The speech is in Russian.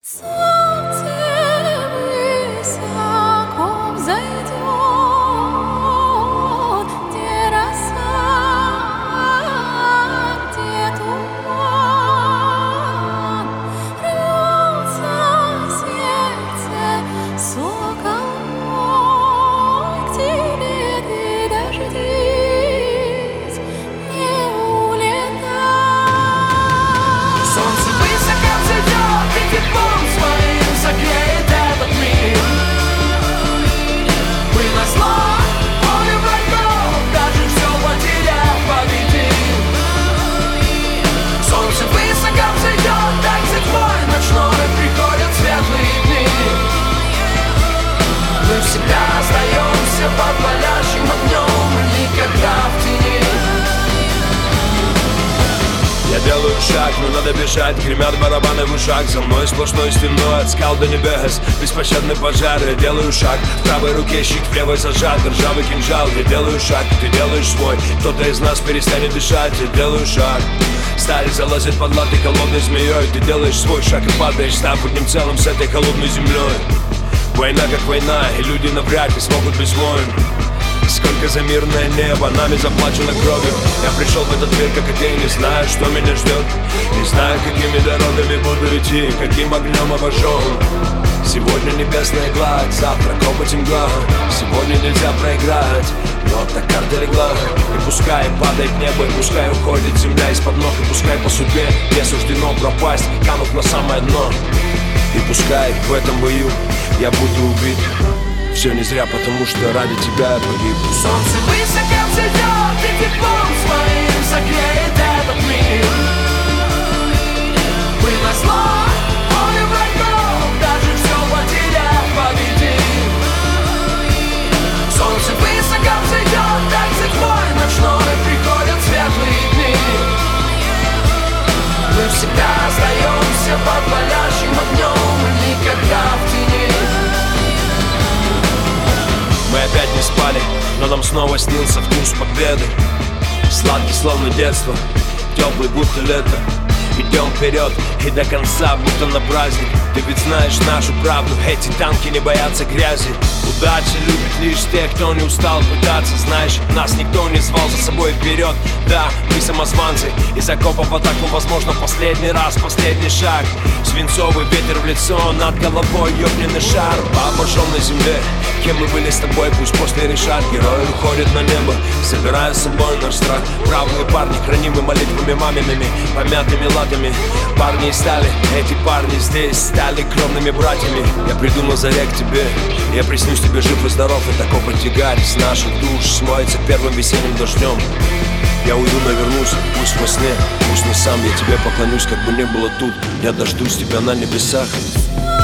Солнце высоко взойдет, где роса, где туман, рвется сердце сокол мой, к тебе ты дождись, не улетай. Солнце высоко взойдет, и теплом своим согреет этот мир. Мы назло поле врагов, даже все потеряв, победим. Солнце высоко взойдет, танцит твой ночной, приходят светлые дни. Мы всегда остаемся под палящим огнем, никогда в тени. Я делаю шаг, но надо бежать, гремят барабаны в ушах. За мной сплошной стеной от скал до небес беспощадный пожар. Я делаю шаг, в правой руке щит, в левой зажат ржавый кинжал. Я делаю шаг, ты делаешь свой, кто-то из нас перестанет дышать. Я делаю шаг, сталь залазит под латы холодной змеей. Ты делаешь свой шаг и падаешь, став одним целым с этой холодной землей. Война как война, и люди навряд ли смогут без войн. Сколько за мирное небо нами заплачено кровью. Я пришел в этот мир, как и ты, не знаю, что меня ждет. Не знаю, какими дорогами буду идти, каким огнем обожжен. Сегодня небесная гладь, завтра копоть и мгла. Сегодня нельзя проиграть, но так карта легла. И пускай падает небо, и пускай уходит земля из-под ног. И пускай по судьбе не суждено пропасть, канув на самое дно. И пускай в этом бою я буду убит. Все не зря, потому что ради тебя я погиб. Солнце высоко взойдет, и теплом своим согреет этот мир. Мы назло поле врагов, даже все потеряв, победим. Солнце высоко взойдет, танцит твой ночной, приходят светлые дни. Мы всегда остаемся под палящим огнем, никогда в тени. Мы опять не спали, но нам снова снился вкус победы. Сладкий, словно детство, теплый, будто лето. Идем вперед и до конца, будто на праздник. Ты ведь знаешь нашу правду, эти танки не боятся грязи. Удача любит лишь тех, кто не устал пытаться. Знаешь, нас никто не звал за собой вперед. Да, мы самозванцы, из окопов в атаку, возможно, последний раз, последний шаг. Свинцовый ветер в лицо, над головой огненный шар. По обожженной земле, кем мы были с тобой, пусть после решат. Герои уходят на небо, забирая с собой наш страх. Бравые парни, хранимы молитвами мамиными, помятыми латами. Парни из стали, эти парни здесь стали кровными братьями. Я приду на заре к тебе, я приснюсь тебе жив и здоров. И такой потягарь с наших душ смоется первым весенним дождем. Я уйду, навернусь, пусть во сне, пусть не сам. Я тебе поклонюсь, как бы не было тут. Я дождусь тебя на небесах.